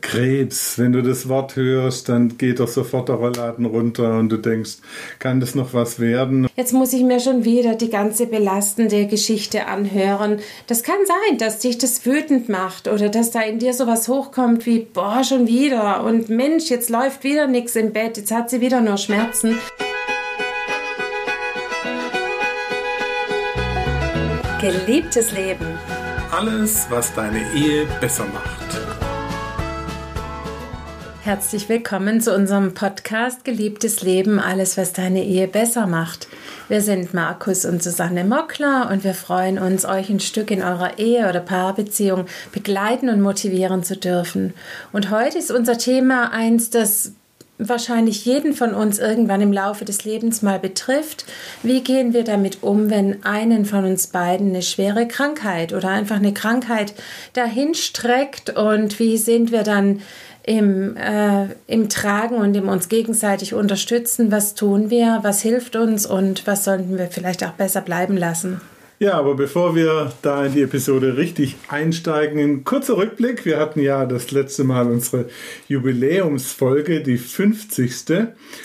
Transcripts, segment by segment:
Krebs. Wenn du das Wort hörst, dann geht doch sofort der Rollladen runter und du denkst, kann das noch was werden? Jetzt muss ich mir schon wieder die ganze belastende Geschichte anhören. Das kann sein, dass dich das wütend macht oder dass da in dir sowas hochkommt wie, boah, schon wieder und Mensch, jetzt läuft wieder nichts im Bett, jetzt hat sie wieder nur Schmerzen. Geliebtes Leben. Alles, was deine Ehe besser macht. Herzlich willkommen zu unserem Podcast Geliebtes Leben, alles, was deine Ehe besser macht. Wir sind Markus und Susanne Mockler und wir freuen uns, euch ein Stück in eurer Ehe- oder Paarbeziehung begleiten und motivieren zu dürfen. Und heute ist unser Thema eins, das wahrscheinlich jeden von uns irgendwann im Laufe des Lebens mal betrifft. Wie gehen wir damit um, wenn einen von uns beiden eine schwere Krankheit oder einfach eine Krankheit dahin streckt, und wie sind wir dann im Tragen und im uns gegenseitig unterstützen? Was tun wir? Was hilft uns? Und was sollten wir vielleicht auch besser bleiben lassen? Ja, aber bevor wir da in die Episode richtig einsteigen, ein kurzer Rückblick. Wir hatten ja das letzte Mal unsere Jubiläumsfolge, die 50.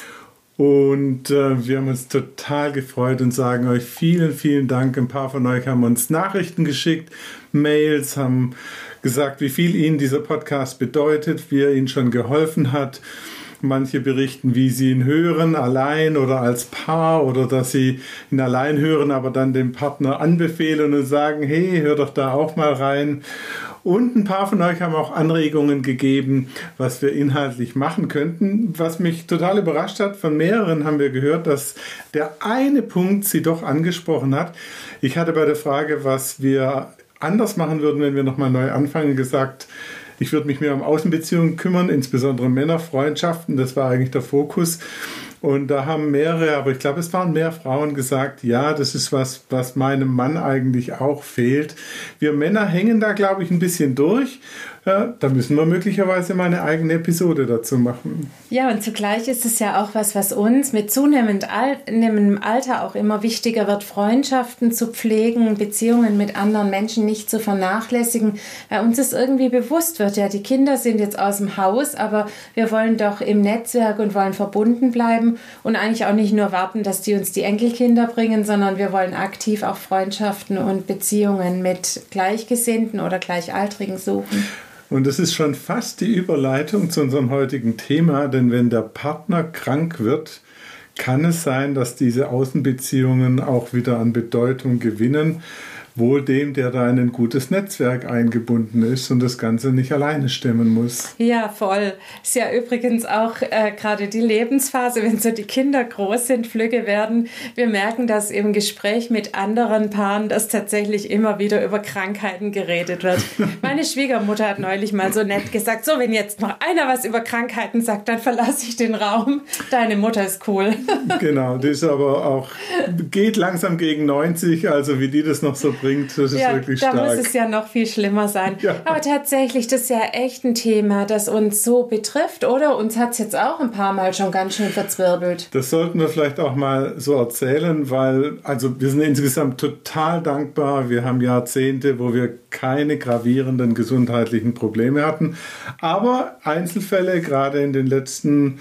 Und wir haben uns total gefreut und sagen euch vielen, vielen Dank. Ein paar von euch haben uns Nachrichten geschickt, Mails, haben gesagt, wie viel ihnen dieser Podcast bedeutet, wie er ihnen schon geholfen hat. Manche berichten, wie sie ihn hören, allein oder als Paar, oder dass sie ihn allein hören, aber dann dem Partner anbefehlen und sagen, hey, hör doch da auch mal rein. Und ein paar von euch haben auch Anregungen gegeben, was wir inhaltlich machen könnten. Was mich total überrascht hat, von mehreren haben wir gehört, dass der eine Punkt sie doch angesprochen hat. Ich hatte bei der Frage, was wir anders machen würden, wenn wir nochmal neu anfangen, gesagt, ich würde mich mehr um Außenbeziehungen kümmern, insbesondere Männerfreundschaften, das war eigentlich der Fokus. Und da haben mehrere, aber ich glaube, es waren mehr Frauen gesagt, ja, das ist was meinem Mann eigentlich auch fehlt. Wir Männer hängen da, glaube ich, ein bisschen durch. Ja, da müssen wir möglicherweise mal eine eigene Episode dazu machen. Ja, und zugleich ist es ja auch was uns mit zunehmendem Alter auch immer wichtiger wird, Freundschaften zu pflegen, Beziehungen mit anderen Menschen nicht zu vernachlässigen, weil uns das irgendwie bewusst wird. Ja, die Kinder sind jetzt aus dem Haus, aber wir wollen doch im Netzwerk und wollen verbunden bleiben und eigentlich auch nicht nur warten, dass die uns die Enkelkinder bringen, sondern wir wollen aktiv auch Freundschaften und Beziehungen mit Gleichgesinnten oder Gleichaltrigen suchen. Und das ist schon fast die Überleitung zu unserem heutigen Thema, denn wenn der Partner krank wird, kann es sein, dass diese Außenbeziehungen auch wieder an Bedeutung gewinnen, wohl dem, der da in ein gutes Netzwerk eingebunden ist und das Ganze nicht alleine stemmen muss. Ja, voll. Ist ja übrigens auch gerade die Lebensphase, wenn so die Kinder groß sind, flügge werden. Wir merken, dass im Gespräch mit anderen Paaren, dass tatsächlich immer wieder über Krankheiten geredet wird. Meine Schwiegermutter hat neulich mal so nett gesagt, so, wenn jetzt noch einer was über Krankheiten sagt, dann verlasse ich den Raum. Deine Mutter ist cool. Genau, die ist aber auch, geht langsam gegen 90, also wie die das noch so bringt, das ist wirklich stark. Da muss es ja noch viel schlimmer sein. Ja. Aber tatsächlich, das ist ja echt ein Thema, das uns so betrifft, oder? Uns hat es jetzt auch ein paar Mal schon ganz schön verzwirbelt. Das sollten wir vielleicht auch mal so erzählen, weil also wir sind insgesamt total dankbar. Wir haben Jahrzehnte, wo wir keine gravierenden gesundheitlichen Probleme hatten. Aber Einzelfälle, gerade in den letzten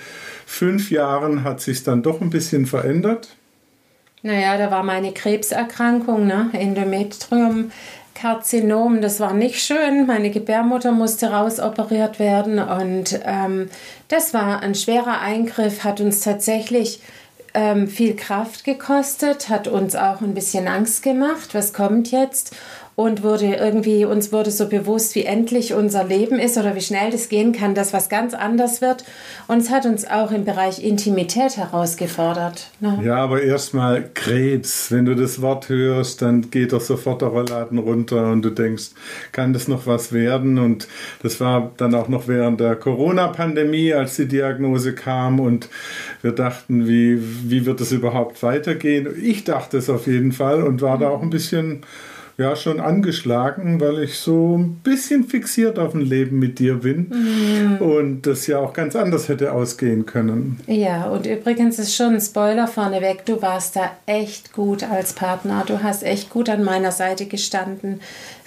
5 Jahren, hat sich dann doch ein bisschen verändert. Naja, da war meine Krebserkrankung, Endometriumkarzinom, das war nicht schön. Meine Gebärmutter musste rausoperiert werden und das war ein schwerer Eingriff, hat uns tatsächlich viel Kraft gekostet, hat uns auch ein bisschen Angst gemacht, was kommt jetzt? Und uns wurde so bewusst, wie endlich unser Leben ist oder wie schnell das gehen kann, dass was ganz anders wird. Und es hat uns auch im Bereich Intimität herausgefordert. Ne? Ja, aber erstmal Krebs. Wenn du das Wort hörst, dann geht doch sofort der Rollladen runter und du denkst, kann das noch was werden? Und das war dann auch noch während der Corona-Pandemie, als die Diagnose kam und wir dachten, wie wird es überhaupt weitergehen? Ich dachte es auf jeden Fall und war da auch ein bisschen schon angeschlagen, weil ich so ein bisschen fixiert auf ein Leben mit dir bin und das ja auch ganz anders hätte ausgehen können. Ja, und übrigens ist schon ein Spoiler vorneweg, du warst da echt gut als Partner, du hast echt gut an meiner Seite gestanden.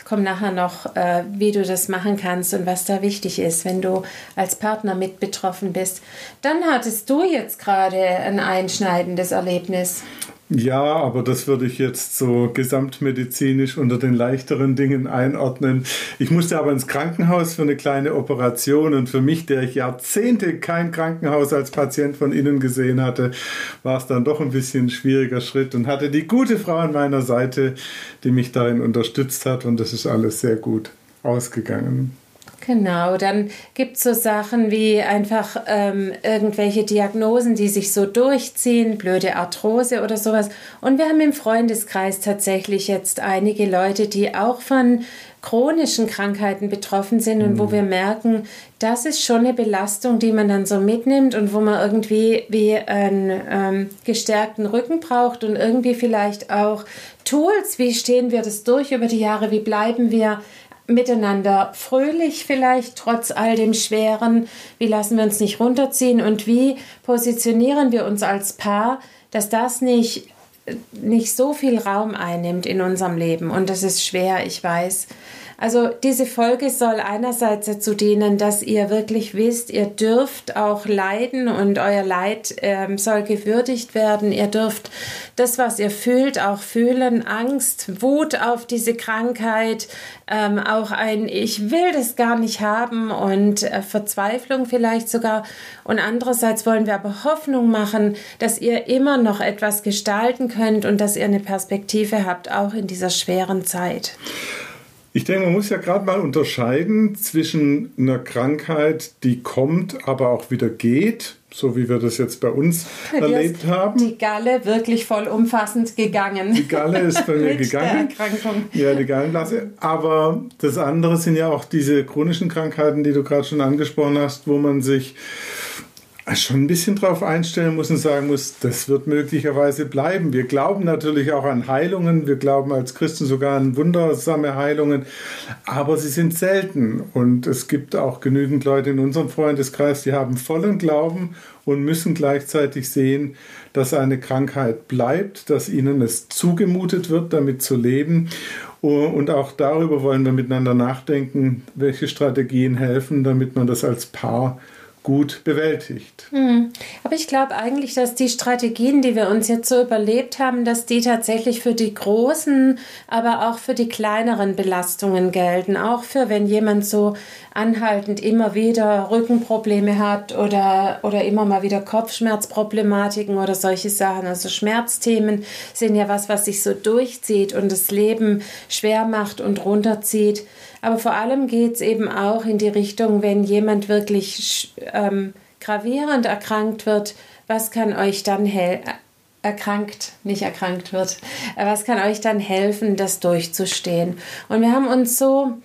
komme nachher noch, wie du das machen kannst und was da wichtig ist, wenn du als Partner mit betroffen bist. Dann hattest du jetzt gerade ein einschneidendes Erlebnis. Ja, aber das würde ich jetzt so gesamtmedizinisch unter den leichteren Dingen einordnen. Ich musste aber ins Krankenhaus für eine kleine Operation und für mich, der ich Jahrzehnte kein Krankenhaus als Patient von innen gesehen hatte, war es dann doch ein bisschen ein schwieriger Schritt und hatte die gute Frau an meiner Seite, die mich darin unterstützt hat und das ist alles sehr gut ausgegangen. Genau, dann gibt es so Sachen wie einfach irgendwelche Diagnosen, die sich so durchziehen, blöde Arthrose oder sowas. Und wir haben im Freundeskreis tatsächlich jetzt einige Leute, die auch von chronischen Krankheiten betroffen sind und wo wir merken, das ist schon eine Belastung, die man dann so mitnimmt und wo man irgendwie wie einen gestärkten Rücken braucht und irgendwie vielleicht auch Tools, wie stehen wir das durch über die Jahre, wie bleiben wir miteinander fröhlich vielleicht, trotz all dem Schweren, wie lassen wir uns nicht runterziehen und wie positionieren wir uns als Paar, dass das nicht so viel Raum einnimmt in unserem Leben und das ist schwer, ich weiß. Also diese Folge soll einerseits dazu dienen, dass ihr wirklich wisst, ihr dürft auch leiden und euer Leid soll gewürdigt werden. Ihr dürft das, was ihr fühlt, auch fühlen. Angst, Wut auf diese Krankheit, auch ein Ich will das gar nicht haben und Verzweiflung vielleicht sogar. Und andererseits wollen wir aber Hoffnung machen, dass ihr immer noch etwas gestalten könnt und dass ihr eine Perspektive habt, auch in dieser schweren Zeit. Ich denke, man muss ja gerade mal unterscheiden zwischen einer Krankheit, die kommt, aber auch wieder geht, so wie wir das jetzt bei uns erlebt haben. Die Galle wirklich vollumfassend gegangen. Die Galle ist bei mir mit gegangen. Der Erkrankung. Ja, die Gallenblase. Aber das andere sind ja auch diese chronischen Krankheiten, die du gerade schon angesprochen hast, wo man sich schon ein bisschen drauf einstellen muss und sagen muss, das wird möglicherweise bleiben. Wir glauben natürlich auch an Heilungen, wir glauben als Christen sogar an wundersame Heilungen, aber sie sind selten und es gibt auch genügend Leute in unserem Freundeskreis, die haben vollen Glauben und müssen gleichzeitig sehen, dass eine Krankheit bleibt, dass ihnen es zugemutet wird, damit zu leben. Und auch darüber wollen wir miteinander nachdenken, welche Strategien helfen, damit man das als Paar gut bewältigt. Aber ich glaube eigentlich, dass die Strategien, die wir uns jetzt so überlebt haben, dass die tatsächlich für die großen, aber auch für die kleineren Belastungen gelten. Auch für, wenn jemand so anhaltend immer wieder Rückenprobleme hat oder immer mal wieder Kopfschmerzproblematiken oder solche Sachen. Also Schmerzthemen sind ja was sich so durchzieht und das Leben schwer macht und runterzieht. Aber vor allem geht es eben auch in die Richtung, wenn jemand wirklich gravierend erkrankt wird, was kann euch dann was kann euch dann helfen, das durchzustehen? Und wir haben uns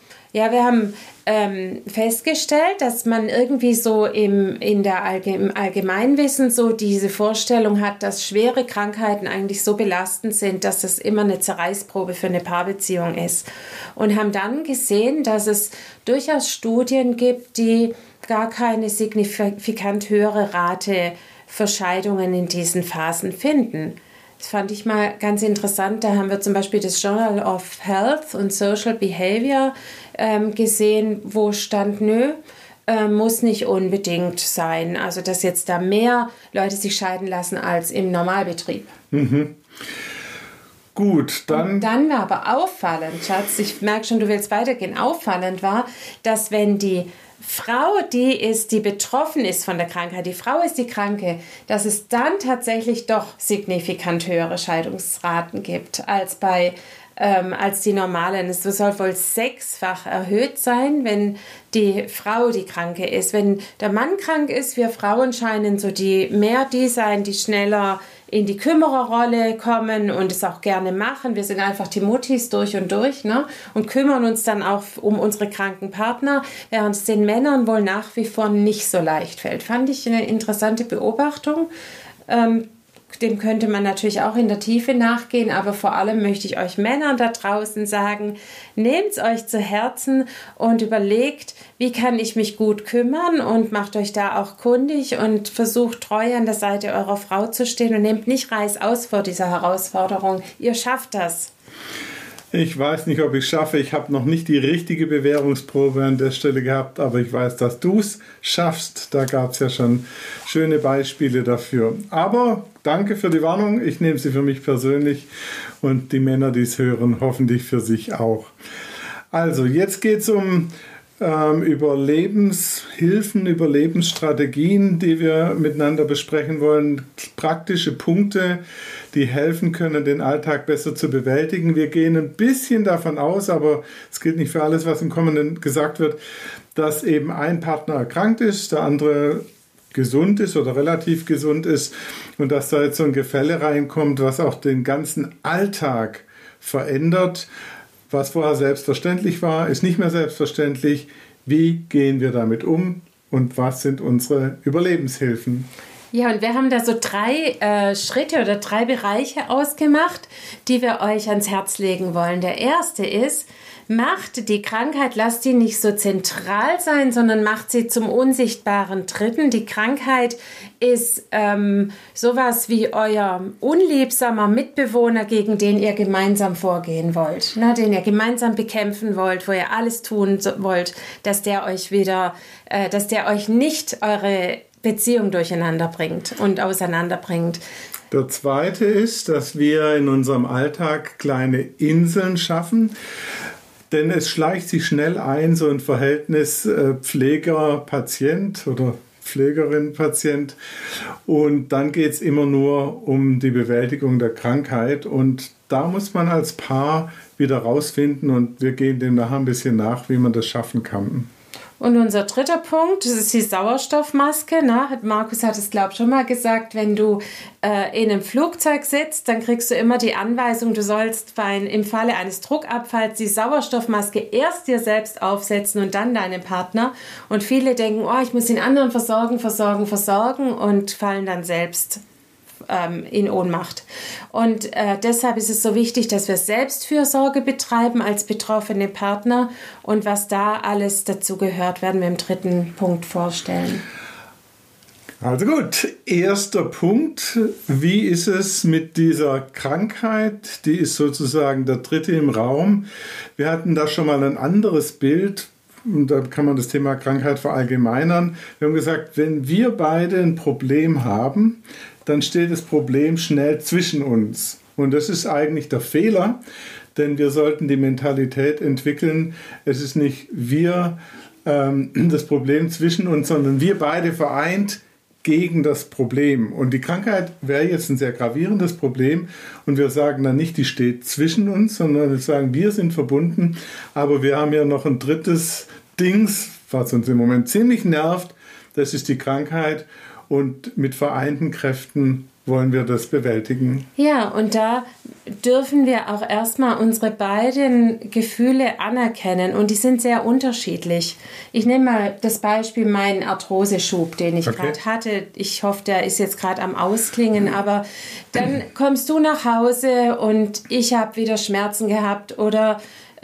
festgestellt, dass man irgendwie so im Allgemeinwissen so diese Vorstellung hat, dass schwere Krankheiten eigentlich so belastend sind, dass es immer eine Zerreißprobe für eine Paarbeziehung ist. Und haben dann gesehen, dass es durchaus Studien gibt, die gar keine signifikant höhere Rate für Scheidungen in diesen Phasen finden. Das fand ich mal ganz interessant. Da haben wir zum Beispiel das Journal of Health and Social Behavior gesehen, wo stand, muss nicht unbedingt sein. Also dass jetzt da mehr Leute sich scheiden lassen als im Normalbetrieb. Mhm. Gut, dann... Und dann war aber auffallend, Schatz, ich merke schon, du willst weitergehen, auffallend war, dass wenn die Frau die betroffen ist von der Krankheit, die Frau ist die Kranke, dass es dann tatsächlich doch signifikant höhere Scheidungsraten gibt als die normalen. Es soll wohl 6-fach erhöht sein, wenn die Frau die Kranke ist. Wenn der Mann krank ist, wir Frauen scheinen so die sein, die schneller in die Kümmererrolle kommen und es auch gerne machen. Wir sind einfach die Muttis durch und durch, ne? Und kümmern uns dann auch um unsere kranken Partner, während es den Männern wohl nach wie vor nicht so leicht fällt. Fand ich eine interessante Beobachtung. Dem könnte man natürlich auch in der Tiefe nachgehen, aber vor allem möchte ich euch Männern da draußen sagen, nehmt es euch zu Herzen und überlegt, wie kann ich mich gut kümmern und macht euch da auch kundig und versucht treu an der Seite eurer Frau zu stehen und nehmt nicht reißaus vor dieser Herausforderung. Ihr schafft das. Ich weiß nicht, ob ich es schaffe. Ich habe noch nicht die richtige Bewährungsprobe an der Stelle gehabt, aber ich weiß, dass du es schaffst. Da gab es ja schon schöne Beispiele dafür. Aber danke für die Warnung. Ich nehme sie für mich persönlich und die Männer, die es hören, hoffentlich für sich auch. Also, jetzt geht es um Überlebenshilfen, Überlebensstrategien, die wir miteinander besprechen wollen. Praktische Punkte, die helfen können, den Alltag besser zu bewältigen. Wir gehen ein bisschen davon aus, aber es gilt nicht für alles, was im Kommenden gesagt wird, dass eben ein Partner erkrankt ist, der andere gesund ist oder relativ gesund ist und dass da jetzt so ein Gefälle reinkommt, was auch den ganzen Alltag verändert. Was vorher selbstverständlich war, ist nicht mehr selbstverständlich. Wie gehen wir damit um und was sind unsere Überlebenshilfen? Ja, und wir haben da so 3 Schritte oder 3 Bereiche ausgemacht, die wir euch ans Herz legen wollen. Der erste ist, macht die Krankheit, lasst die nicht so zentral sein, sondern macht sie zum unsichtbaren Dritten. Die Krankheit ist sowas wie euer unliebsamer Mitbewohner, gegen den ihr gemeinsam vorgehen wollt, ne, den ihr gemeinsam bekämpfen wollt, wo ihr alles tun wollt, dass der euch nicht eure Beziehung durcheinander bringt und auseinanderbringt. Der zweite ist, dass wir in unserem Alltag kleine Inseln schaffen. Denn es schleicht sich schnell ein, so ein Verhältnis Pfleger-Patient oder Pflegerin-Patient. Und dann geht es immer nur um die Bewältigung der Krankheit. Und da muss man als Paar wieder rausfinden. Und wir gehen dem nachher ein bisschen nach, wie man das schaffen kann. Und unser dritter Punkt, das ist die Sauerstoffmaske. Markus hat es, glaube ich, schon mal gesagt, wenn du in einem Flugzeug sitzt, dann kriegst du immer die Anweisung, du sollst im Falle eines Druckabfalls die Sauerstoffmaske erst dir selbst aufsetzen und dann deinem Partner. Und viele denken, ich muss den anderen versorgen und fallen dann selbst in Ohnmacht. Und deshalb ist es so wichtig, dass wir Selbstfürsorge betreiben als betroffene Partner und was da alles dazu gehört, werden wir im dritten Punkt vorstellen. Also gut, erster Punkt, wie ist es mit dieser Krankheit? Die ist sozusagen der dritte im Raum. Wir hatten da schon mal ein anderes Bild. Und da kann man das Thema Krankheit verallgemeinern. Wir haben gesagt, wenn wir beide ein Problem haben, dann steht das Problem schnell zwischen uns. Und das ist eigentlich der Fehler, denn wir sollten die Mentalität entwickeln. Es ist nicht wir das Problem zwischen uns, sondern wir beide vereint gegen das Problem. Und die Krankheit wäre jetzt ein sehr gravierendes Problem. Und wir sagen dann nicht, die steht zwischen uns, sondern wir sagen, wir sind verbunden. Aber wir haben ja noch ein drittes Dings, was uns im Moment ziemlich nervt. Das ist die Krankheit. Und mit vereinten Kräften wollen wir das bewältigen. Ja, und da dürfen wir auch erstmal unsere beiden Gefühle anerkennen. Und die sind sehr unterschiedlich. Ich nehme mal das Beispiel meinen Arthroseschub, den ich gerade hatte. Ich hoffe, der ist jetzt gerade am Ausklingen. Aber dann kommst du nach Hause und ich habe wieder Schmerzen gehabt oder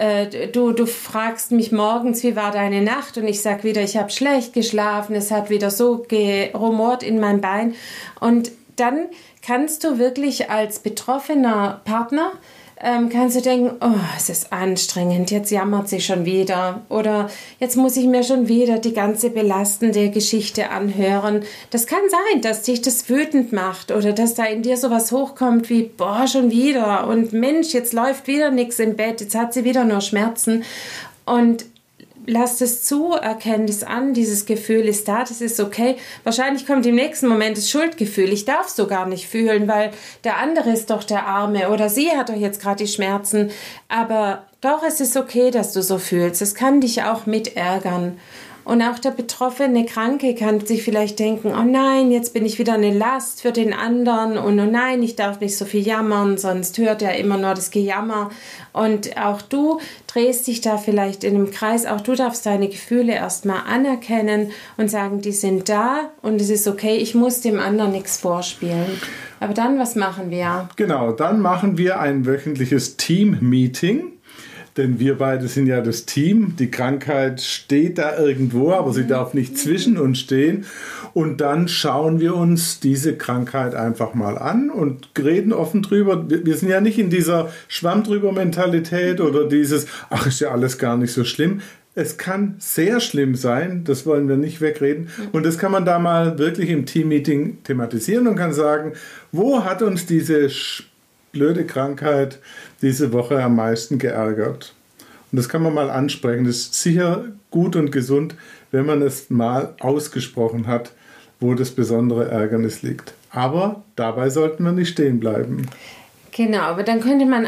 du fragst mich morgens, wie war deine Nacht? Und ich sage wieder, ich habe schlecht geschlafen, es hat wieder so gerumort in meinem Bein. Und dann kannst du wirklich als betroffener Partner kannst du denken, es ist anstrengend, jetzt jammert sie schon wieder oder jetzt muss ich mir schon wieder die ganze belastende Geschichte anhören. Das kann sein, dass dich das wütend macht oder dass da in dir sowas hochkommt wie, schon wieder und Mensch, jetzt läuft wieder nichts im Bett, jetzt hat sie wieder nur Schmerzen und lasst es zu, erkennt es an, dieses Gefühl ist da, das ist okay. Wahrscheinlich kommt im nächsten Moment das Schuldgefühl. Ich darf es so gar nicht fühlen, weil der andere ist doch der Arme oder sie hat doch jetzt gerade die Schmerzen. Aber doch, es ist okay, dass du so fühlst. Es kann dich auch mit ärgern. Und auch der betroffene Kranke kann sich vielleicht denken, oh nein, jetzt bin ich wieder eine Last für den anderen und oh nein, ich darf nicht so viel jammern, sonst hört er immer nur das Gejammer. Und auch du drehst dich da vielleicht in einem Kreis, auch du darfst deine Gefühle erstmal anerkennen und sagen, die sind da und es ist okay, ich muss dem anderen nichts vorspielen. Aber dann, was machen wir? Genau, dann machen wir ein wöchentliches Team-Meeting. denn wir beide sind ja das Team. Die Krankheit steht da irgendwo, aber sie darf nicht zwischen uns stehen. Und dann schauen wir uns diese Krankheit einfach mal an und reden offen drüber. Wir sind ja nicht in dieser Schwamm-drüber-Mentalität oder dieses, ach, ist ja alles gar nicht so schlimm. Es kann sehr schlimm sein, das wollen wir nicht wegreden. Und das kann man da mal wirklich im Team-Meeting thematisieren und kann sagen, wo hat uns diese blöde Krankheit diese Woche am meisten geärgert? Und das kann man mal ansprechen. Das ist sicher gut und gesund, wenn man es mal ausgesprochen hat, wo das besondere Ärgernis liegt. Aber dabei sollten wir nicht stehen bleiben. Genau, aber dann könnte man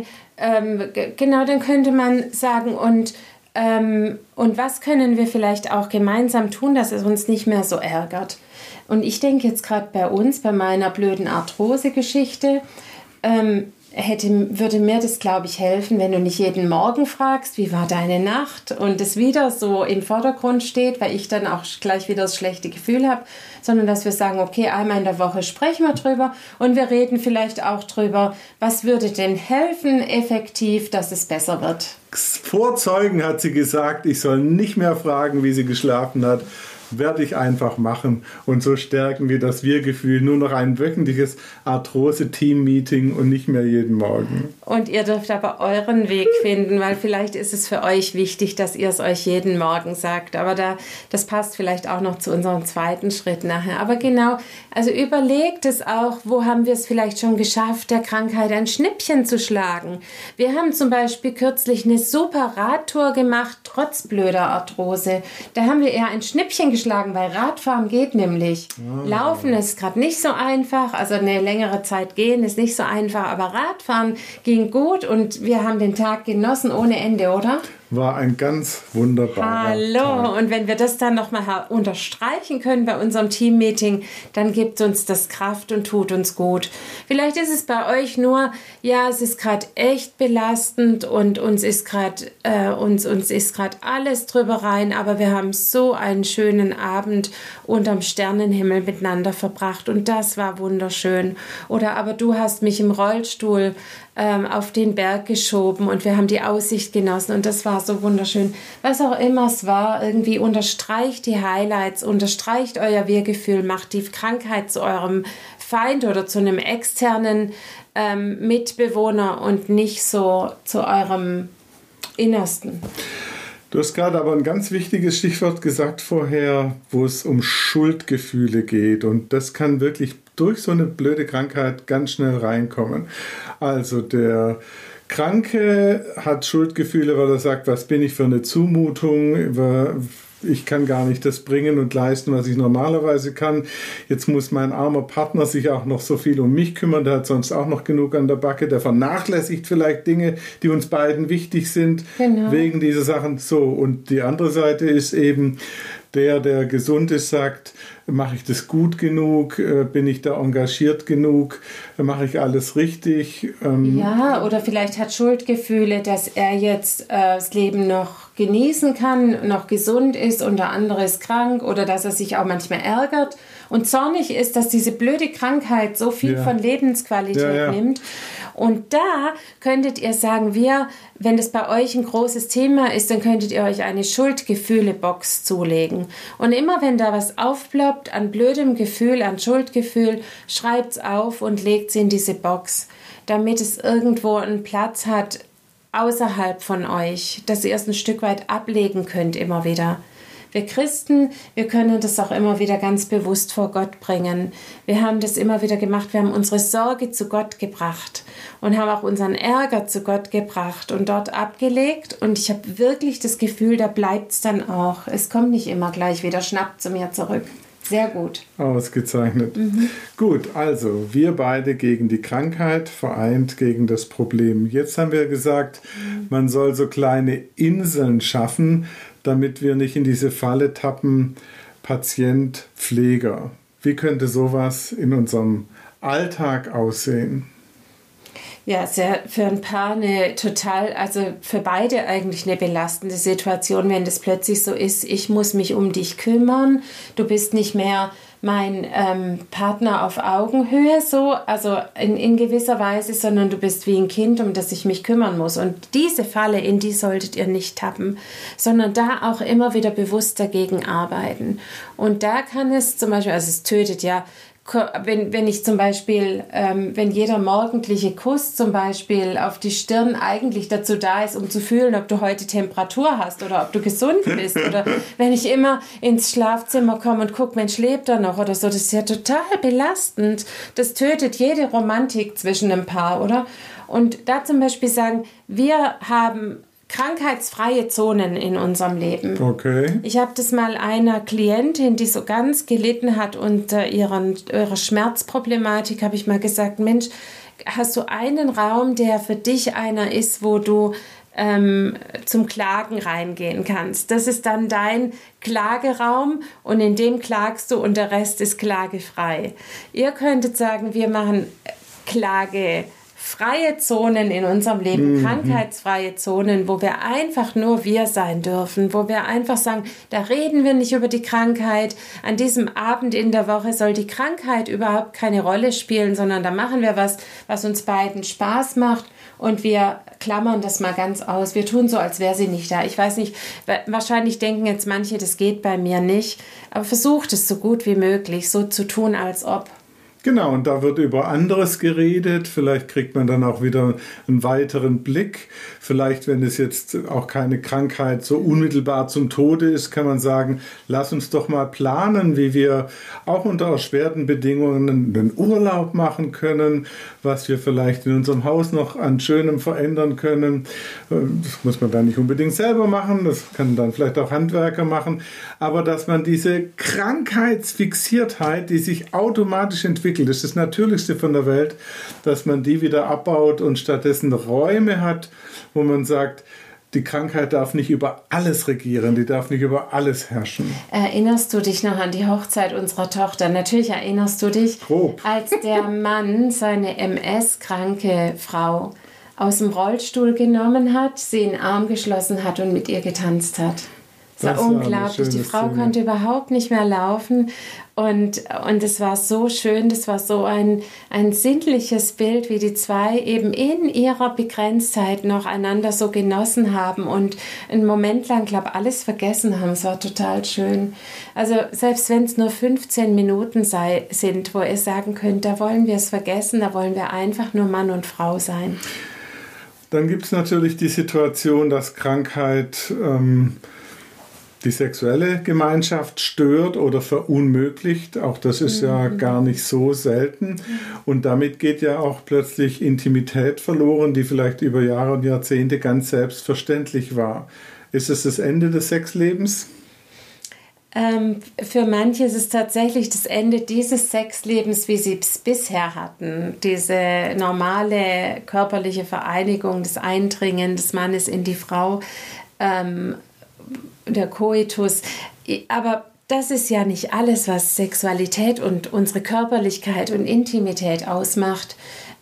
dann könnte man sagen, und was können wir vielleicht auch gemeinsam tun, dass es uns nicht mehr so ärgert? Und ich denke jetzt gerade bei uns, bei meiner blöden Arthrose-Geschichte, würde mir das, glaube ich, helfen, wenn du nicht jeden Morgen fragst, wie war deine Nacht, und es wieder so im Vordergrund steht, weil ich dann auch gleich wieder das schlechte Gefühl habe, sondern dass wir sagen, okay, einmal in der Woche sprechen wir drüber und wir reden vielleicht auch drüber, was würde denn helfen effektiv, dass es besser wird. Vor Zeugen hat sie gesagt, ich soll nicht mehr fragen, wie sie geschlafen hat. Werde ich einfach machen. Und so stärken wir das Wir-Gefühl. Nur noch ein wöchentliches Arthrose-Team-Meeting und nicht mehr jeden Morgen. Und ihr dürft aber euren Weg finden, weil vielleicht ist es für euch wichtig, dass ihr es euch jeden Morgen sagt. Aber das passt vielleicht auch noch zu unserem zweiten Schritt nachher. Aber genau, also überlegt es auch, wo haben wir es vielleicht schon geschafft, der Krankheit ein Schnippchen zu schlagen. Wir haben zum Beispiel kürzlich eine super Radtour gemacht, trotz blöder Arthrose. Da haben wir eher ein Schnippchen geschlagen, weil Radfahren geht nämlich. Laufen ist gerade nicht so einfach, also eine längere Zeit gehen ist nicht so einfach, aber Radfahren ging gut und wir haben den Tag genossen ohne Ende, oder? War ein ganz wunderbarer Tag. Und wenn wir das dann nochmal unterstreichen können bei unserem Team-Meeting, dann gibt uns das Kraft und tut uns gut. Vielleicht ist es bei euch nur, ja, es ist gerade echt belastend und uns ist gerade alles drüber rein, aber wir haben so einen schönen Abend unterm Sternenhimmel miteinander verbracht und das war wunderschön. Oder aber du hast mich im Rollstuhl auf den Berg geschoben und wir haben die Aussicht genossen und das war so wunderschön. Was auch immer es war, irgendwie unterstreicht die Highlights, unterstreicht euer Wir-Gefühl, macht die Krankheit zu eurem Feind oder zu einem externen Mitbewohner und nicht so zu eurem Innersten. Du hast gerade aber ein ganz wichtiges Stichwort gesagt vorher, wo es um Schuldgefühle geht. Und das kann wirklich durch so eine blöde Krankheit ganz schnell reinkommen. Also der Kranke hat Schuldgefühle, weil er sagt, was bin ich für eine Zumutung, ich kann gar nicht das bringen und leisten, was ich normalerweise kann. Jetzt muss mein armer Partner sich auch noch so viel um mich kümmern, der hat sonst auch noch genug an der Backe, der vernachlässigt vielleicht Dinge, die uns beiden wichtig sind, wegen dieser Sachen. So, und die andere Seite ist eben der gesund ist, sagt, mache ich das gut genug, bin ich da engagiert genug, mache ich alles richtig. Ja, oder vielleicht hat Schuldgefühle, dass er jetzt das Leben noch genießen kann, noch gesund ist und der andere ist krank oder dass er sich auch manchmal ärgert und zornig ist, dass diese blöde Krankheit so viel von Lebensqualität nimmt. Und da könntet ihr sagen, wenn das bei euch ein großes Thema ist, dann könntet ihr euch eine Schuldgefühle-Box zulegen. Und immer wenn da was aufploppt an blödem Gefühl, an Schuldgefühl, schreibt's auf und legt's in diese Box, damit es irgendwo einen Platz hat außerhalb von euch, dass ihr es ein Stück weit ablegen könnt immer wieder. Wir Christen, wir können das auch immer wieder ganz bewusst vor Gott bringen. Wir haben das immer wieder gemacht. Wir haben unsere Sorge zu Gott gebracht und haben auch unseren Ärger zu Gott gebracht und dort abgelegt. Und ich habe wirklich das Gefühl, da bleibt es dann auch. Es kommt nicht immer gleich wieder, schnappt zu mir zurück. Sehr gut. Ausgezeichnet. Gut, also wir beide gegen die Krankheit, vereint gegen das Problem. Jetzt haben wir gesagt, man soll so kleine Inseln schaffen, damit wir nicht in diese Falle tappen, Patient, Pfleger. Wie könnte sowas in unserem Alltag aussehen? Ja, ist ja für ein Paar also für beide eigentlich eine belastende Situation, wenn das plötzlich so ist, ich muss mich um dich kümmern, du bist nicht mehr mein Partner auf Augenhöhe so, also in gewisser Weise, sondern du bist wie ein Kind, um das ich mich kümmern muss. Und diese Falle, in die solltet ihr nicht tappen, sondern da auch immer wieder bewusst dagegen arbeiten. Und da kann es zum Beispiel, also es tötet ja, wenn ich zum Beispiel, wenn jeder morgendliche Kuss zum Beispiel auf die Stirn eigentlich dazu da ist, um zu fühlen, ob du heute Temperatur hast oder ob du gesund bist, oder wenn ich immer ins Schlafzimmer komme und gucke, Mensch, lebt er noch oder so, das ist ja total belastend. Das tötet jede Romantik zwischen einem Paar, oder? Und da zum Beispiel sagen, wir haben krankheitsfreie Zonen in unserem Leben. Okay. Ich habe das mal einer Klientin, die so ganz gelitten hat unter ihrer Schmerzproblematik, habe ich mal gesagt, Mensch, hast du einen Raum, der für dich einer ist, wo du zum Klagen reingehen kannst. Das ist dann dein Klageraum und in dem klagst du und der Rest ist klagefrei. Ihr könntet sagen, wir machen klagefreie Zonen in unserem Leben, krankheitsfreie Zonen, wo wir einfach nur wir sein dürfen, wo wir einfach sagen, da reden wir nicht über die Krankheit. An diesem Abend in der Woche soll die Krankheit überhaupt keine Rolle spielen, sondern da machen wir was uns beiden Spaß macht und wir klammern das mal ganz aus. Wir tun so, als wäre sie nicht da. Ich weiß nicht, wahrscheinlich denken jetzt manche, das geht bei mir nicht, aber versucht es so gut wie möglich, so zu tun, als ob. Genau, und da wird über anderes geredet. Vielleicht kriegt man dann auch wieder einen weiteren Blick. Vielleicht, wenn es jetzt auch keine Krankheit so unmittelbar zum Tode ist, kann man sagen, lass uns doch mal planen, wie wir auch unter erschwerten Bedingungen einen Urlaub machen können, was wir vielleicht in unserem Haus noch an Schönem verändern können. Das muss man dann nicht unbedingt selber machen, das kann dann vielleicht auch Handwerker machen. Aber dass man diese Krankheitsfixiertheit, die sich automatisch entwickelt, das ist das Natürlichste von der Welt, dass man die wieder abbaut und stattdessen Räume hat, wo man sagt, die Krankheit darf nicht über alles regieren, die darf nicht über alles herrschen. Erinnerst du dich noch an die Hochzeit unserer Tochter? Natürlich erinnerst du dich, grob, als der Mann seine MS-kranke Frau aus dem Rollstuhl genommen hat, sie in den Arm geschlossen hat und mit ihr getanzt hat. Das war unglaublich. Die Frau konnte überhaupt nicht mehr laufen und es war so schön, das war so ein sinnliches Bild, wie die zwei eben in ihrer Begrenztheit noch einander so genossen haben und einen Moment lang, glaube ich, alles vergessen haben. Es war total schön. Also selbst wenn es nur 15 Minuten sind, wo ihr sagen könnt, da wollen wir es vergessen, da wollen wir einfach nur Mann und Frau sein. Dann gibt es natürlich die Situation, dass Krankheit die sexuelle Gemeinschaft stört oder verunmöglicht. Auch das ist ja gar nicht so selten. Und damit geht ja auch plötzlich Intimität verloren, die vielleicht über Jahre und Jahrzehnte ganz selbstverständlich war. Ist es das Ende des Sexlebens? Für manche ist es tatsächlich das Ende dieses Sexlebens, wie sie es bisher hatten. Diese normale körperliche Vereinigung, das Eindringen des Mannes in die Frau, der Koitus. Aber das ist ja nicht alles, was Sexualität und unsere Körperlichkeit und Intimität ausmacht.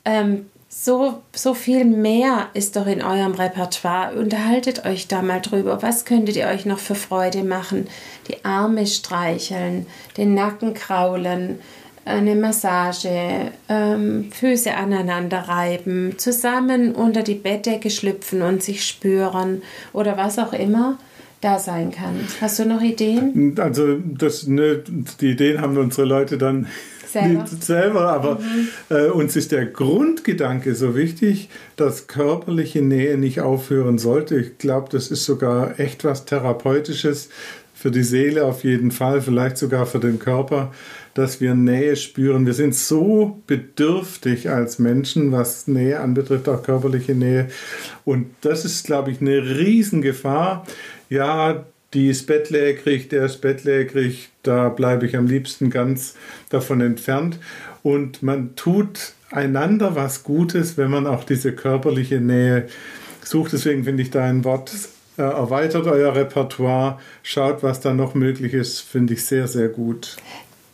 So viel mehr ist doch in eurem Repertoire. Unterhaltet euch da mal drüber. Was könntet ihr euch noch für Freude machen? Die Arme streicheln, den Nacken kraulen, eine Massage, Füße aneinander reiben, zusammen unter die Bettdecke schlüpfen und sich spüren oder was auch immer da sein kann. Hast du noch Ideen? Also die Ideen haben unsere Leute dann selber, aber uns ist der Grundgedanke so wichtig, dass körperliche Nähe nicht aufhören sollte. Ich glaube, das ist sogar echt was Therapeutisches für die Seele auf jeden Fall, vielleicht sogar für den Körper, dass wir Nähe spüren. Wir sind so bedürftig als Menschen, was Nähe anbetrifft, auch körperliche Nähe. Und das ist, glaube ich, eine Riesengefahr. Ja, die ist bettlägerig, der ist bettlägerig, da bleibe ich am liebsten ganz davon entfernt. Und man tut einander was Gutes, wenn man auch diese körperliche Nähe sucht. Deswegen finde ich dein Wort, erweitert euer Repertoire, schaut, was da noch möglich ist, finde ich sehr, sehr gut.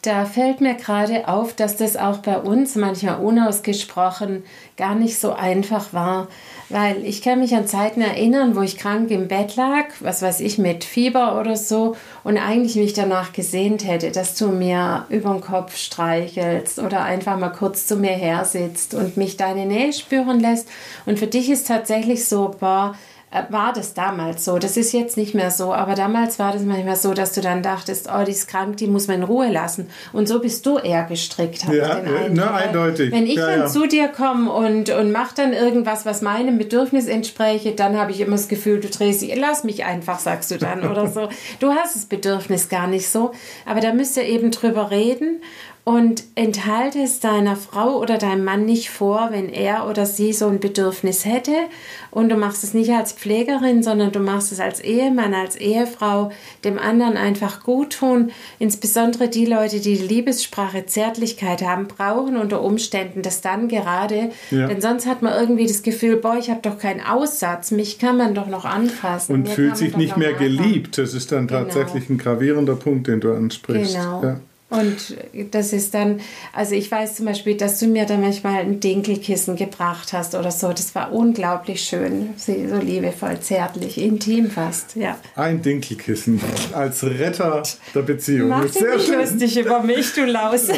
da fällt mir gerade auf, dass das auch bei uns manchmal unausgesprochen gar nicht so einfach war. Weil ich kann mich an Zeiten erinnern, wo ich krank im Bett lag, was weiß ich, mit Fieber oder so, und eigentlich mich danach gesehnt hätte, dass du mir über den Kopf streichelst oder einfach mal kurz zu mir her sitzt und mich deine Nähe spüren lässt. Und für dich ist tatsächlich so, war das damals so. Das ist jetzt nicht mehr so, aber damals war das manchmal so, dass du dann dachtest, oh, die ist krank, die muss man in Ruhe lassen. Und so bist du eher gestrickt, habe ich den Eindruck. Eindeutig. Wenn ich dann zu dir komme und mache dann irgendwas, was meinem Bedürfnis entspräche, dann habe ich immer das Gefühl, du drehst dich, lass mich einfach, sagst du dann oder so. Du hast das Bedürfnis gar nicht so, aber da müsst ihr eben drüber reden. Und enthalte es deiner Frau oder deinem Mann nicht vor, wenn er oder sie so ein Bedürfnis hätte. Und du machst es nicht als Pflegerin, sondern du machst es als Ehemann, als Ehefrau, dem anderen einfach gut tun. Insbesondere die Leute, die Liebessprache Zärtlichkeit haben, brauchen unter Umständen das dann gerade. Ja. Denn sonst hat man irgendwie das Gefühl, boah, ich habe doch keinen Aussatz, mich kann man doch noch anfassen. Und fühlt sich nicht mehr geliebt. Das ist dann tatsächlich ein gravierender Punkt, den du ansprichst. Genau. Ja. Und das ist dann, also ich weiß zum Beispiel, dass du mir dann manchmal ein Dinkelkissen gebracht hast oder so. Das war unglaublich schön, so liebevoll, zärtlich, intim fast, ja. Ein Dinkelkissen als Retter der Beziehung. Mach dich nicht lustig über mich, du Laus.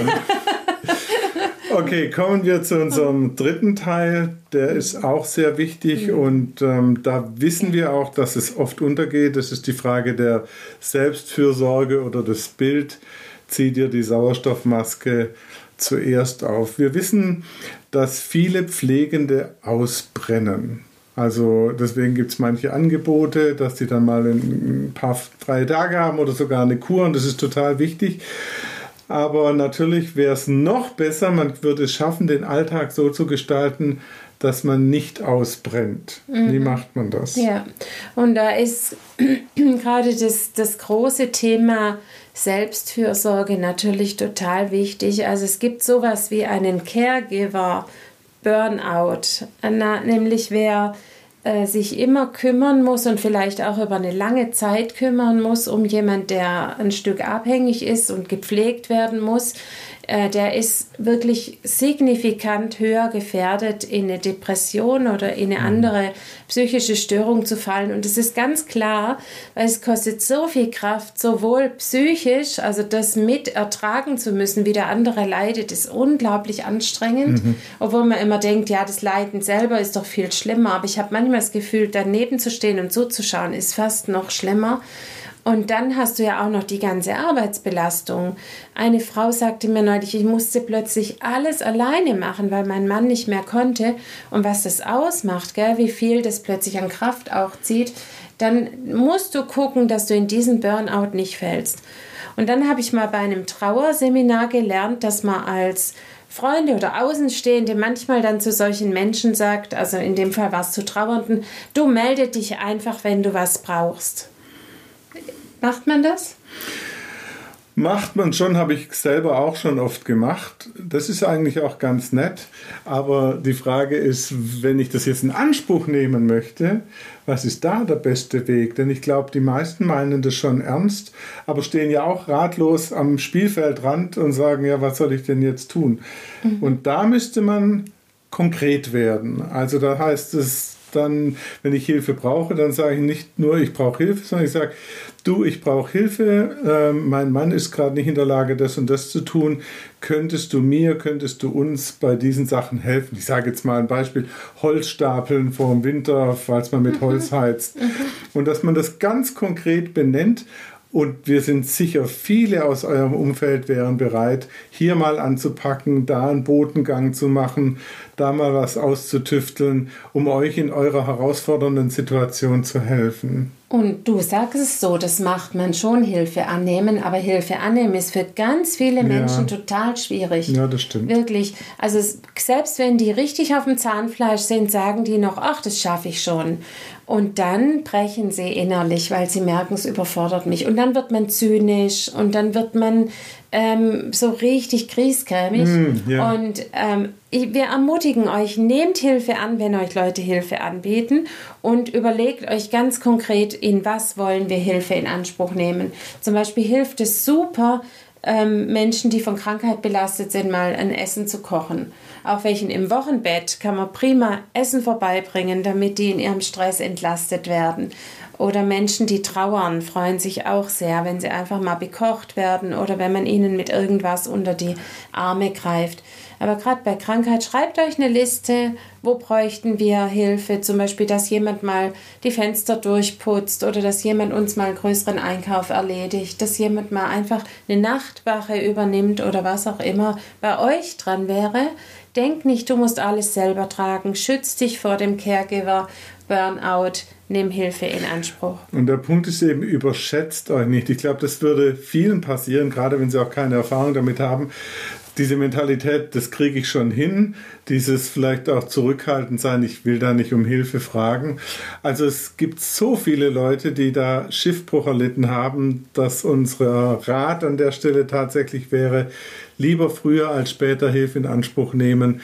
Okay, kommen wir zu unserem dritten Teil. Der ist auch sehr wichtig und da wissen wir auch, dass es oft untergeht. Das ist die Frage der Selbstfürsorge oder das Bild. Zieh dir die Sauerstoffmaske zuerst auf. Wir wissen, dass viele Pflegende ausbrennen. Also deswegen gibt es manche Angebote, dass die dann mal ein paar 3 Tage haben oder sogar eine Kur und das ist total wichtig. Aber natürlich wäre es noch besser, man würde es schaffen, den Alltag so zu gestalten, dass man nicht ausbrennt. Wie macht man das? Ja, und da ist gerade das große Thema Selbstfürsorge natürlich total wichtig. Also es gibt sowas wie einen Caregiver-Burnout, nämlich wer sich immer kümmern muss und vielleicht auch über eine lange Zeit kümmern muss um jemanden, der ein Stück abhängig ist und gepflegt werden muss, der ist wirklich signifikant höher gefährdet, in eine Depression oder in eine andere psychische Störung zu fallen. Und das ist ganz klar, weil es kostet so viel Kraft, sowohl psychisch, also das mit ertragen zu müssen, wie der andere leidet, ist unglaublich anstrengend. Obwohl man immer denkt, ja, das Leiden selber ist doch viel schlimmer. Aber ich habe manchmal das Gefühl, daneben zu stehen und zuzuschauen, ist fast noch schlimmer. Und dann hast du ja auch noch die ganze Arbeitsbelastung. Eine Frau sagte mir neulich, ich musste plötzlich alles alleine machen, weil mein Mann nicht mehr konnte. Und was das ausmacht, gell, wie viel das plötzlich an Kraft auch zieht, dann musst du gucken, dass du in diesen Burnout nicht fällst. Und dann habe ich mal bei einem Trauerseminar gelernt, dass man als Freunde oder Außenstehende manchmal dann zu solchen Menschen sagt, also in dem Fall war es zu Trauernden, du melde dich einfach, wenn du was brauchst. Macht man das? Macht man schon, habe ich selber auch schon oft gemacht. Das ist eigentlich auch ganz nett. Aber die Frage ist, wenn ich das jetzt in Anspruch nehmen möchte, was ist da der beste Weg? Denn ich glaube, die meisten meinen das schon ernst, aber stehen ja auch ratlos am Spielfeldrand und sagen, ja, was soll ich denn jetzt tun? Und da müsste man konkret werden. Also da heißt es dann, wenn ich Hilfe brauche, dann sage ich nicht nur, ich brauche Hilfe, sondern ich sage, du, ich brauche Hilfe, mein Mann ist gerade nicht in der Lage, das und das zu tun, könntest du uns bei diesen Sachen helfen? Ich sage jetzt mal ein Beispiel, Holz stapeln vor dem Winter, falls man mit Holz heizt. Und dass man das ganz konkret benennt. Und wir sind sicher, viele aus eurem Umfeld wären bereit, hier mal anzupacken, da einen Botengang zu machen, da mal was auszutüfteln, um euch in eurer herausfordernden Situation zu helfen. Und du sagst es so, das macht man schon, Hilfe annehmen, aber Hilfe annehmen ist für ganz viele Menschen total schwierig. Ja, das stimmt. Wirklich. Also selbst wenn die richtig auf dem Zahnfleisch sind, sagen die noch, ach, das schaffe ich schon. Und dann brechen sie innerlich, weil sie merken, es überfordert mich. Und dann wird man zynisch und dann wird man so richtig griesgrämig. Und wir ermutigen euch, nehmt Hilfe an, wenn euch Leute Hilfe anbieten und überlegt euch ganz konkret, in was wollen wir Hilfe in Anspruch nehmen. Zum Beispiel hilft es super, Menschen, die von Krankheit belastet sind, mal ein Essen zu kochen. Auch welchen im Wochenbett kann man prima Essen vorbeibringen, damit die in ihrem Stress entlastet werden. Oder Menschen, die trauern, freuen sich auch sehr, wenn sie einfach mal bekocht werden oder wenn man ihnen mit irgendwas unter die Arme greift. Aber gerade bei Krankheit, schreibt euch eine Liste, wo bräuchten wir Hilfe, zum Beispiel, dass jemand mal die Fenster durchputzt oder dass jemand uns mal einen größeren Einkauf erledigt, dass jemand mal einfach eine Nachtwache übernimmt oder was auch immer bei euch dran wäre. Denk nicht, du musst alles selber tragen, schütz dich vor dem Caregiver, Burnout, nimm Hilfe in Anspruch. Und der Punkt ist eben, überschätzt euch nicht. Ich glaube, das würde vielen passieren, gerade wenn sie auch keine Erfahrung damit haben. Diese Mentalität, das kriege ich schon hin, dieses vielleicht auch zurückhaltend sein, ich will da nicht um Hilfe fragen. Also es gibt so viele Leute, die da Schiffbruch erlitten haben, dass unser Rat an der Stelle tatsächlich wäre, lieber früher als später Hilfe in Anspruch nehmen.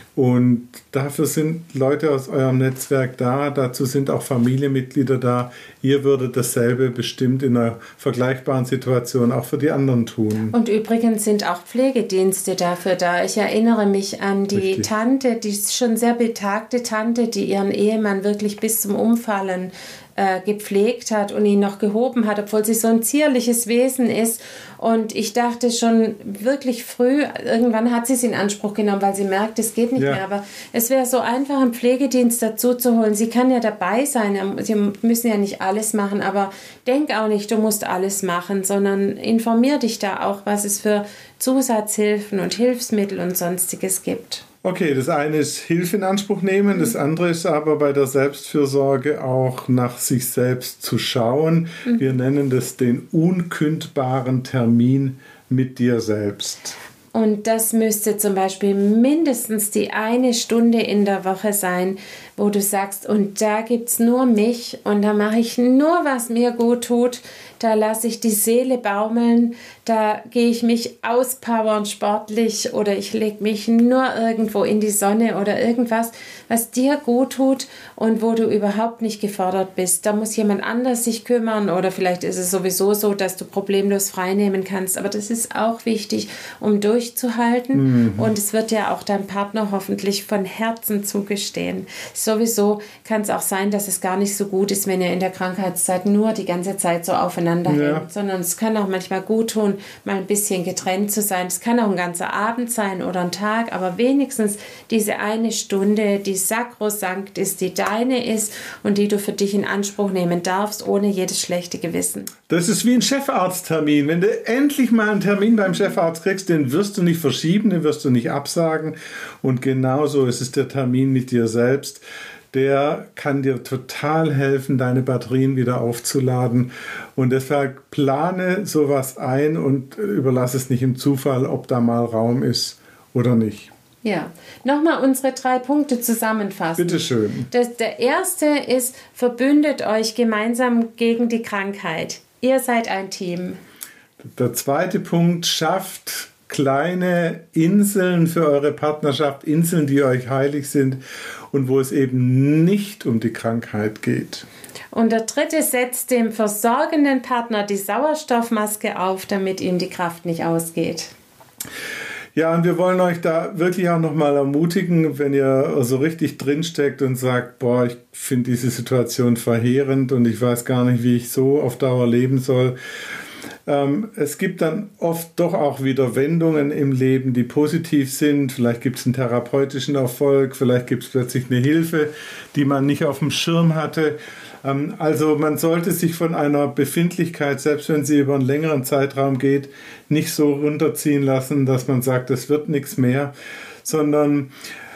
Und dafür sind Leute aus eurem Netzwerk da, dazu sind auch Familienmitglieder da. Ihr würdet dasselbe bestimmt in einer vergleichbaren Situation auch für die anderen tun. Und übrigens sind auch Pflegedienste dafür da. Ich erinnere mich an die Tante, die schon sehr betagte Tante, die ihren Ehemann wirklich bis zum Umfallen gepflegt hat und ihn noch gehoben hat, obwohl sie so ein zierliches Wesen ist. Und ich dachte schon wirklich früh, irgendwann hat sie es in Anspruch genommen, weil sie merkt, es geht nicht mehr. Aber es wäre so einfach, einen Pflegedienst dazu zu holen. Sie kann ja dabei sein, sie müssen ja nicht alles machen, aber denk auch nicht, du musst alles machen, sondern informier dich da auch, was es für Zusatzhilfen und Hilfsmittel und Sonstiges gibt. Okay, das eine ist Hilfe in Anspruch nehmen, das andere ist aber bei der Selbstfürsorge auch nach sich selbst zu schauen. Wir nennen das den unkündbaren Termin mit dir selbst. Und das müsste zum Beispiel mindestens die 1 Stunde in der Woche sein, wo du sagst, und da gibt es nur mich und da mache ich nur, was mir gut tut. Da lasse ich die Seele baumeln, da gehe ich mich auspowern sportlich oder ich lege mich nur irgendwo in die Sonne oder irgendwas, was dir gut tut und wo du überhaupt nicht gefordert bist. Da muss jemand anders sich kümmern oder vielleicht ist es sowieso so, dass du problemlos freinehmen kannst. Aber das ist auch wichtig, um durchzuhalten und es wird ja auch dein Partner hoffentlich von Herzen zugestehen. Sowieso kann es auch sein, dass es gar nicht so gut ist, wenn ihr in der Krankheitszeit nur die ganze Zeit so aufeinander hängt, sondern es kann auch manchmal gut tun, mal ein bisschen getrennt zu sein. Es kann auch ein ganzer Abend sein oder ein Tag, aber wenigstens diese 1 Stunde, die sakrosankt ist, die deine ist und die du für dich in Anspruch nehmen darfst, ohne jedes schlechte Gewissen. Das ist wie ein Chefarzttermin. Wenn du endlich mal einen Termin beim Chefarzt kriegst, den wirst du nicht verschieben, den wirst du nicht absagen. Und genauso ist es der Termin mit dir selbst. Der kann dir total helfen, deine Batterien wieder aufzuladen. Und deshalb plane sowas ein und überlasse es nicht im Zufall, ob da mal Raum ist oder nicht. Ja, nochmal unsere 3 Punkte zusammenfassen. Bitte schön. Der erste ist, verbündet euch gemeinsam gegen die Krankheit. Ihr seid ein Team. Der zweite Punkt, schafft kleine Inseln für eure Partnerschaft, Inseln, die euch heilig sind und wo es eben nicht um die Krankheit geht. Und der dritte, setzt dem versorgenden Partner die Sauerstoffmaske auf, damit ihm die Kraft nicht ausgeht. Ja, und wir wollen euch da wirklich auch nochmal ermutigen, wenn ihr so richtig drinsteckt und sagt, boah, ich finde diese Situation verheerend und ich weiß gar nicht, wie ich so auf Dauer leben soll. Es gibt dann oft doch auch wieder Wendungen im Leben, die positiv sind. Vielleicht gibt es einen therapeutischen Erfolg, vielleicht gibt es plötzlich eine Hilfe, die man nicht auf dem Schirm hatte. Also man sollte sich von einer Befindlichkeit, selbst wenn sie über einen längeren Zeitraum geht, nicht so runterziehen lassen, dass man sagt, es wird nichts mehr, sondern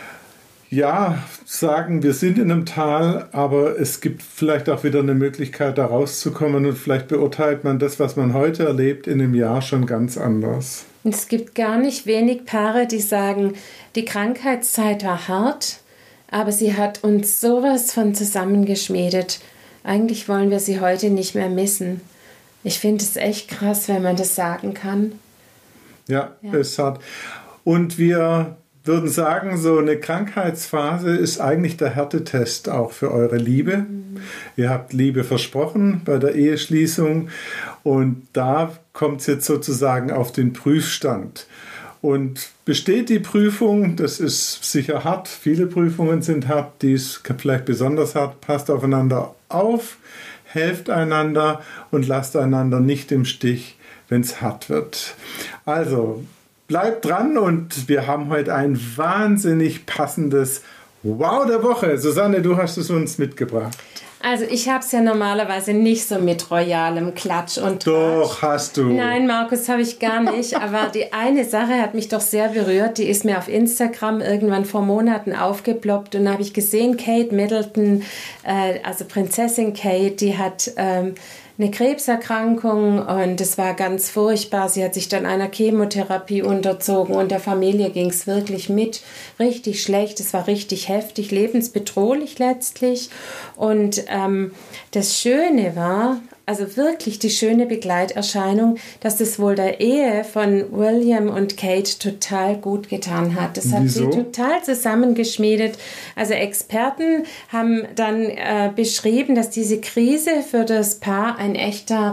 ja, sagen, wir sind in einem Tal, aber es gibt vielleicht auch wieder eine Möglichkeit, da rauszukommen und vielleicht beurteilt man das, was man heute erlebt, in einem Jahr schon ganz anders. Und es gibt gar nicht wenig Paare, die sagen, die Krankheitszeit war hart, aber sie hat uns sowas von zusammengeschmiedet. Eigentlich wollen wir sie heute nicht mehr missen. Ich finde es echt krass, wenn man das sagen kann. Ja, es hat. Und wir würden sagen, so eine Krankheitsphase ist eigentlich der Härtetest auch für eure Liebe. Ihr habt Liebe versprochen bei der Eheschließung und da kommt es jetzt sozusagen auf den Prüfstand. Und besteht die Prüfung, das ist sicher hart, viele Prüfungen sind hart, die ist vielleicht besonders hart, passt aufeinander auf, helft einander und lasst einander nicht im Stich, wenn es hart wird. Also, bleibt dran und wir haben heute ein wahnsinnig passendes Wow der Woche. Susanne, du hast es uns mitgebracht. Also ich habe es ja normalerweise nicht so mit royalem Klatsch und Tratsch. Doch, hast du. Nein, Markus, habe ich gar nicht. Aber die eine Sache hat mich doch sehr berührt. Die ist mir auf Instagram irgendwann vor Monaten aufgeploppt. Und da habe ich gesehen, Kate Middleton, also Prinzessin Kate, die hat eine Krebserkrankung und es war ganz furchtbar. Sie hat sich dann einer Chemotherapie unterzogen und der Familie ging es wirklich richtig schlecht. Es war richtig heftig, lebensbedrohlich letztlich. Und das Schöne war, also wirklich die schöne Begleiterscheinung, dass das wohl der Ehe von William und Kate total gut getan hat. Das hat sie total zusammengeschmiedet. Also Experten haben dann beschrieben, dass diese Krise für das Paar ein echter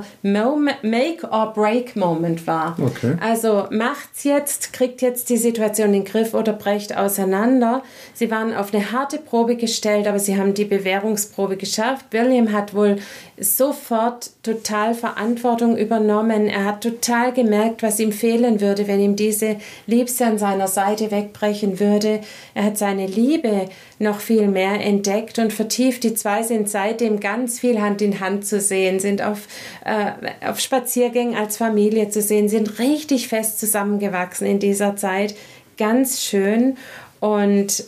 Make-or-Break-Moment war. Okay. Also macht's jetzt, kriegt jetzt die Situation in den Griff oder brecht auseinander. Sie waren auf eine harte Probe gestellt, aber sie haben die Bewährungsprobe geschafft. William hat wohl sofort total Verantwortung übernommen. Er hat total gemerkt, was ihm fehlen würde, wenn ihm diese Liebste an seiner Seite wegbrechen würde. Er hat seine Liebe noch viel mehr entdeckt und vertieft. Die zwei sind seitdem ganz viel Hand in Hand zu sehen, sind auf Spaziergängen als Familie zu sehen, sind richtig fest zusammengewachsen in dieser Zeit. Ganz schön. Und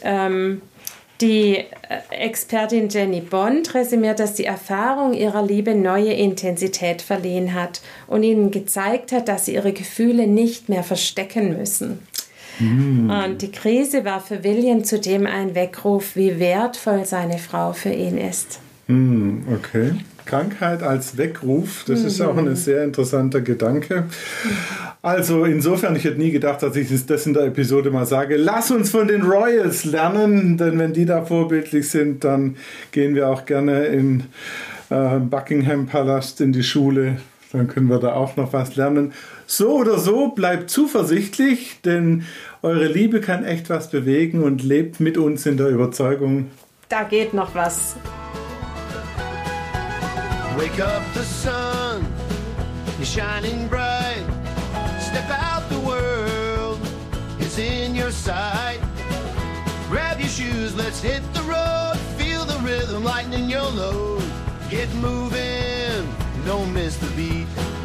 die Expertin Jenny Bond resümiert, dass die Erfahrung ihrer Liebe neue Intensität verliehen hat und ihnen gezeigt hat, dass sie ihre Gefühle nicht mehr verstecken müssen. Und die Krise war für William zudem ein Weckruf, wie wertvoll seine Frau für ihn ist. Okay. Krankheit als Weckruf, das ist auch ein sehr interessanter Gedanke. Also insofern, ich hätte nie gedacht, dass ich das in der Episode mal sage, lass uns von den Royals lernen, denn wenn die da vorbildlich sind, dann gehen wir auch gerne in Buckingham Palast in die Schule, dann können wir da auch noch was lernen. So oder so, bleibt zuversichtlich, denn eure Liebe kann echt was bewegen und lebt mit uns in der Überzeugung. Da geht noch was. Wake up, the sun is shining bright. Step out, the world is in your sight. Grab your shoes, let's hit the road. Feel the rhythm, lighten your load. Get moving, don't miss the beat.